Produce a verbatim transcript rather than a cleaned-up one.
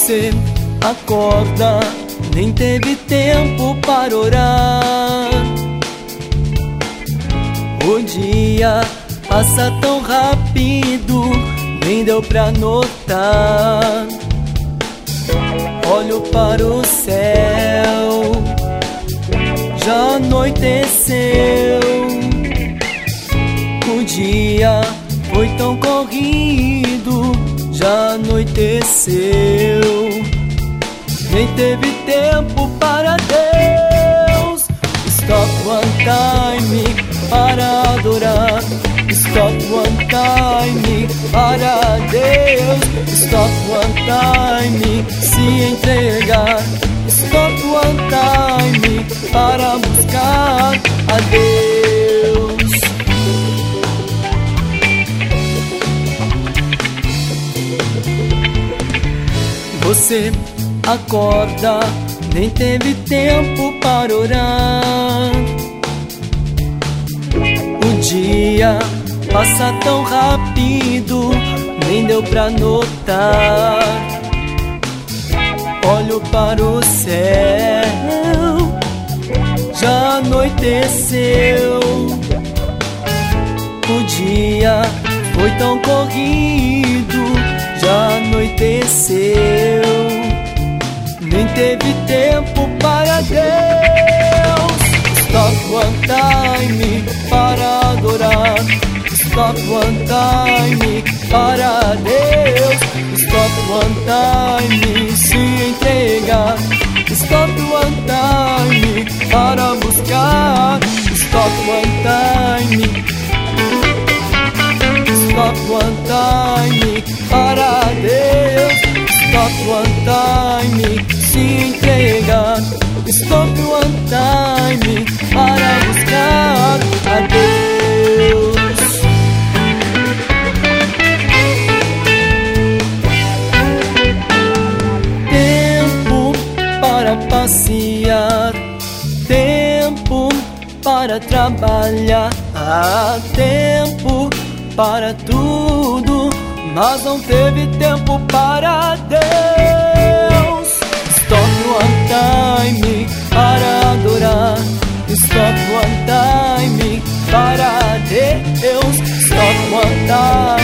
Você acorda, nem teve tempo para orar. O dia passa tão rápido, nem deu pra notar. Olho para o céu, já anoiteceu. O dia foi tão corrido, já anoiteceu. Nem teve tempo para Deus. Stop one time para adorar. Stop one time para Deus. Stop one time se entregar. Stop one time para buscar a Deus. Você acorda, nem teve tempo para orar. O dia passa tão rápido, nem deu pra notar. Olho para o céu, já anoiteceu. O dia foi tão corrido, já anoiteceu. Nem teve tempo para Deus. Stop one time para adorar. Stop one time para Deus. Stop one time se entregar. Stop one time para buscar. Stop one time. Stop one time para Deus. Stop one time se entregar. Stop one time para buscar a Deus. Tempo para passear, tempo para trabalhar, há tempo para tudo, mas não teve tempo para Deus. Stop one time para adorar. Stop one time para Deus. Stop one time